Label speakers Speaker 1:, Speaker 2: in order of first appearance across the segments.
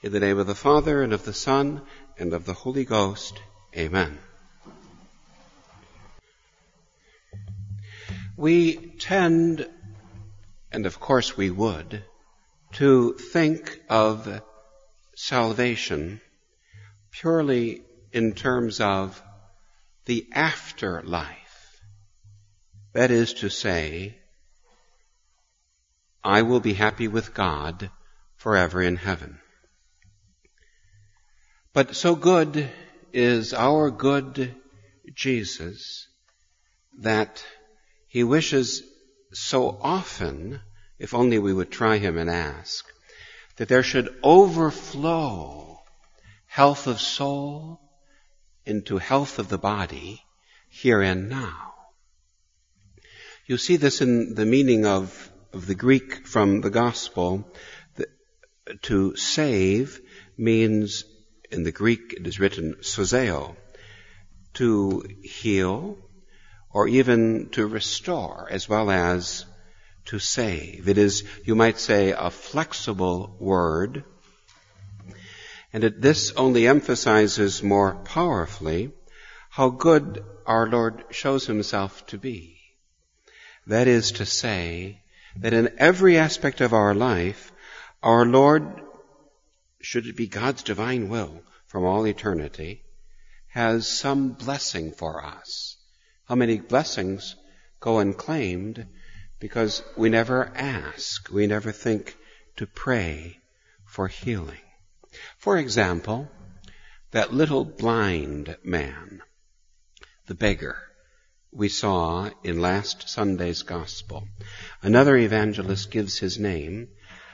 Speaker 1: In the name of the Father, and of the Son, and of the Holy Ghost. Amen. We tend, and of course we would, to think of salvation purely in terms of the afterlife. That is to say, I will be happy with God forever in heaven. But so good is our good Jesus that he wishes so often, if only we would try him and ask, that there should overflow health of soul into health of the body here and now. You see this in the meaning of the Greek from the gospel. To save means, in the Greek it is written sozeo, to heal or even to restore as well as to save. It is, you might say, a flexible word, and this only emphasizes more powerfully how good our Lord shows himself to be. That is to say, that in every aspect of our life, our Lord, should it be God's divine will from all eternity, has some blessing for us. How many blessings go unclaimed because we never ask, we never think to pray for healing. For example, that little blind man, the beggar, we saw in last Sunday's gospel. Another evangelist gives his name,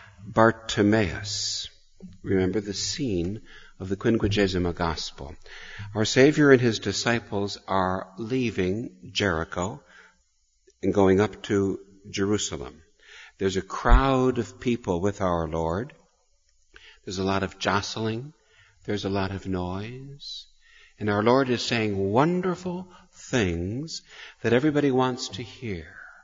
Speaker 1: Bartimaeus. Remember the scene of the Quinquagesima Gospel. Our Savior and his disciples are leaving Jericho and going up to Jerusalem. There's a crowd of people with our Lord. There's a lot of jostling. There's a lot of noise. And our Lord is saying wonderful things that everybody wants to hear.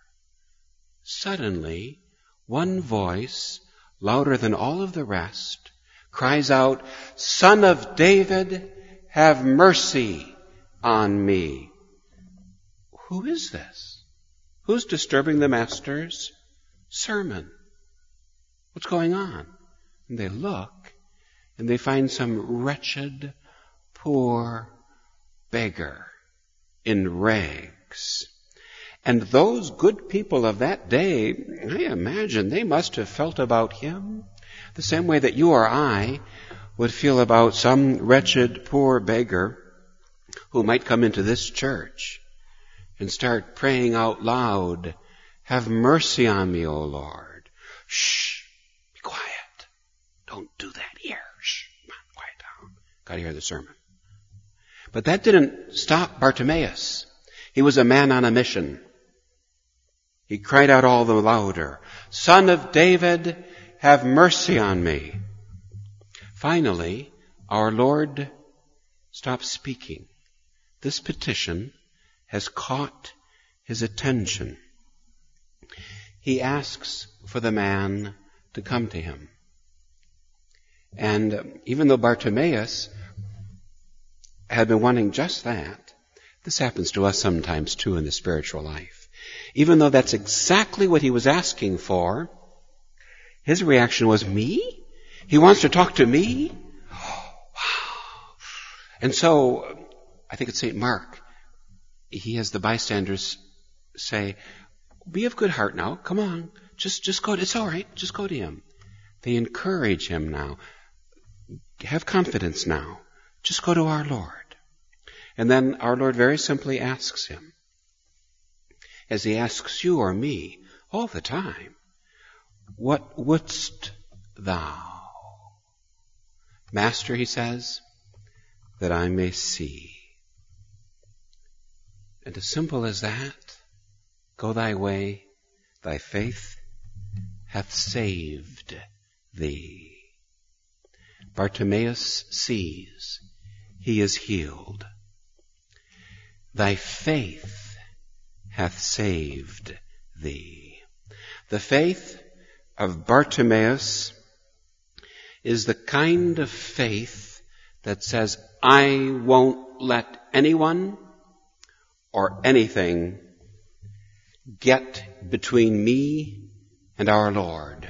Speaker 1: Suddenly, one voice, louder than all of the rest, cries out, "Son of David, have mercy on me." Who is this? Who's disturbing the Master's sermon? What's going on? And they look, and they find some wretched, poor beggar in rags. And those good people of that day, I imagine they must have felt about him the same way that you or I would feel about some wretched, poor beggar who might come into this church and start praying out loud, "Have mercy on me, O Lord." Shh, be quiet. Don't do that here. Shh, come on, quiet down. Got to hear the sermon. But that didn't stop Bartimaeus. He was a man on a mission. He cried out all the louder, "Son of David, have mercy on me." Finally, our Lord stopped speaking. This petition has caught his attention. He asks for the man to come to him. And even though Bartimaeus had been wanting just that, this happens to us sometimes too in the spiritual life. Even though that's exactly what he was asking for, his reaction was, "Me? He wants to talk to me? Oh, wow." And so, I think it's St. Mark, he has the bystanders say, "Be of good heart now, come on, just go, it's all right, just go to him." They encourage him now. Have confidence now. Just go to our Lord. And then our Lord very simply asks him, as he asks you or me all the time, "What wouldst thou?" "Master," he says, "that I may see." And as simple as that, go thy way, thy faith hath saved thee. Bartimaeus sees, he is healed. Thy faith hath saved thee. The faith of Bartimaeus is the kind of faith that says, I won't let anyone or anything get between me and our Lord.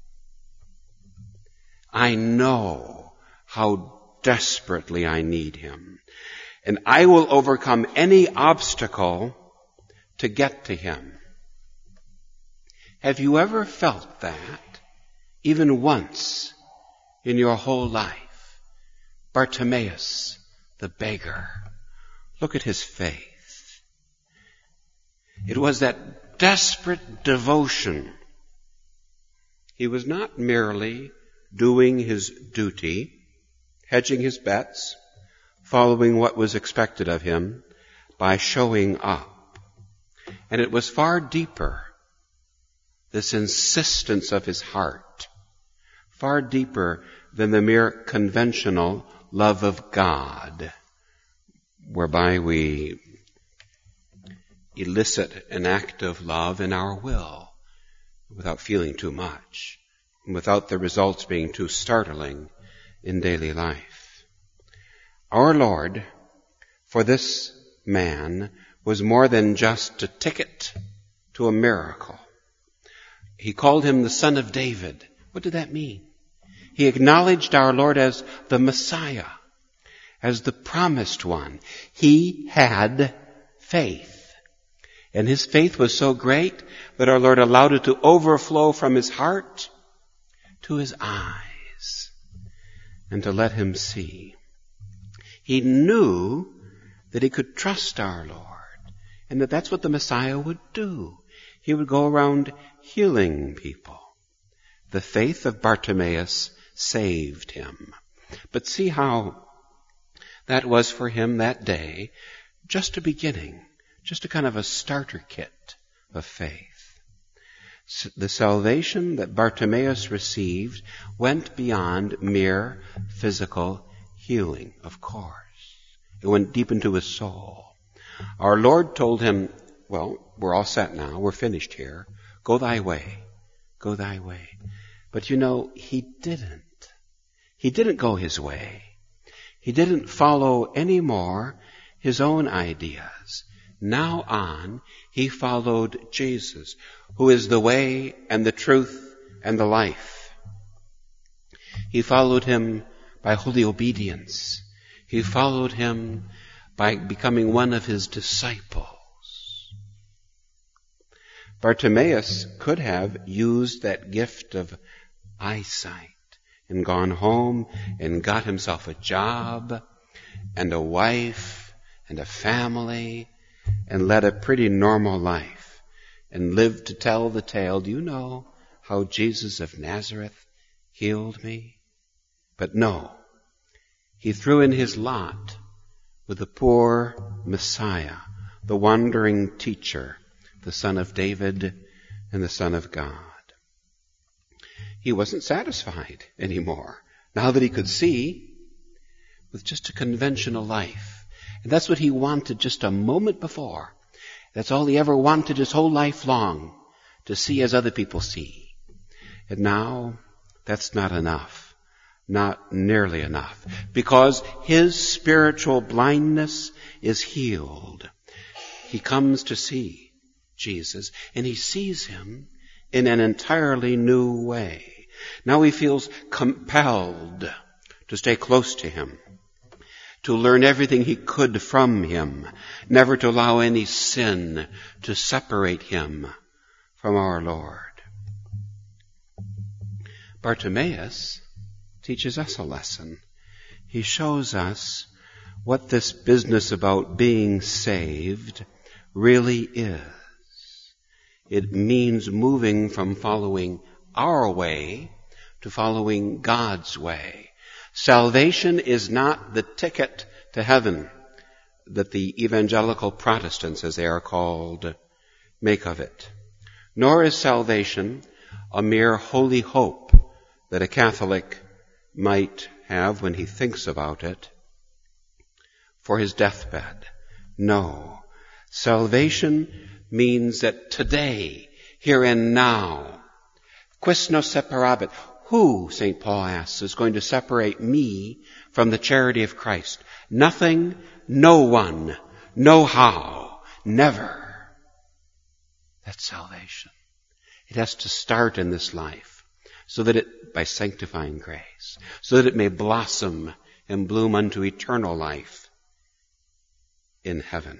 Speaker 1: I know how desperately I need Him, and I will overcome any obstacle to get to Him. Have you ever felt that, even once in your whole life? Bartimaeus, the beggar. Look at his faith. It was that desperate devotion. He was not merely doing his duty, hedging his bets, following what was expected of him by showing up. And it was far deeper, this insistence of his heart, far deeper than the mere conventional love of God, whereby we elicit an act of love in our will without feeling too much, and without the results being too startling in daily life. Our Lord, for this man, was more than just a ticket to a miracle. He called him the Son of David. What did that mean? He acknowledged our Lord as the Messiah, as the promised one. He had faith. And his faith was so great that our Lord allowed it to overflow from his heart to his eyes and to let him see. He knew that he could trust our Lord and that that's what the Messiah would do. He would go around healing people. The faith of Bartimaeus saved him. But see how that was for him that day, just a beginning, just a kind of a starter kit of faith. The salvation that Bartimaeus received went beyond mere physical healing, of course. It went deep into his soul. Our Lord told him, well, we're all set now. We're finished here. Go thy way. Go thy way. But you know, he didn't. He didn't go his way. He didn't follow any more his own ideas. Now on, he followed Jesus, who is the way and the truth and the life. He followed him by holy obedience. He followed him by becoming one of his disciples. Bartimaeus could have used that gift of eyesight and gone home and got himself a job and a wife and a family and led a pretty normal life and lived to tell the tale. Do you know how Jesus of Nazareth healed me? But no, he threw in his lot with the poor Messiah, the wandering teacher, the Son of David and the Son of God. He wasn't satisfied anymore, now that he could see, with just a conventional life. And that's what he wanted just a moment before. That's all he ever wanted his whole life long, to see as other people see. And now, that's not enough. Not nearly enough. Because his spiritual blindness is healed. He comes to see Jesus, and he sees him in an entirely new way. Now he feels compelled to stay close to him, to learn everything he could from him, never to allow any sin to separate him from our Lord. Bartimaeus teaches us a lesson. He shows us what this business about being saved really is. It means moving from following our way to following God's way. Salvation is not the ticket to heaven that the evangelical Protestants, as they are called, make of it. Nor is salvation a mere holy hope that a Catholic might have when he thinks about it for his deathbed. No. Salvation means that today, here and now, quis nos separabit, Who, St. Paul asks, is going to separate me from the charity of Christ? Nothing, no one, no how, never. That's salvation. It has to start in this life, so that it, by sanctifying grace, so that it may blossom and bloom unto eternal life in heaven.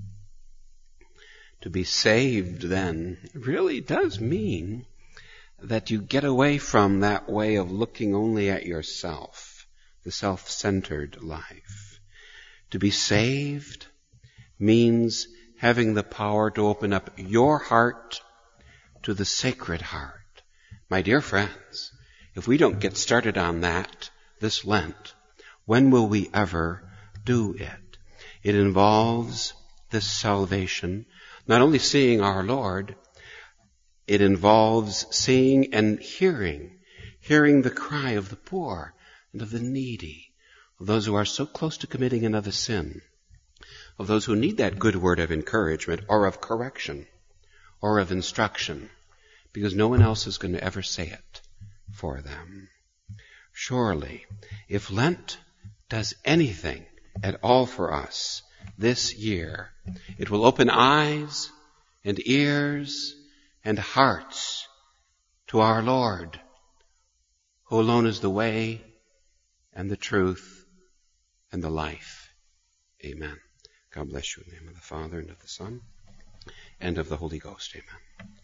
Speaker 1: To be saved, then, really does mean that you get away from that way of looking only at yourself, the self-centered life. To be saved means having the power to open up your heart to the Sacred Heart. My dear friends, if we don't get started on that this Lent, when will we ever do it? It involves this salvation, not only seeing our Lord, it involves seeing and hearing the cry of the poor and of the needy, of those who are so close to committing another sin, of those who need that good word of encouragement or of correction or of instruction, because no one else is going to ever say it for them. Surely, if Lent does anything at all for us this year, it will open eyes and ears and hearts to our Lord, who alone is the way and the truth and the life. Amen. God bless you in the name of the Father and of the Son and of the Holy Ghost. Amen.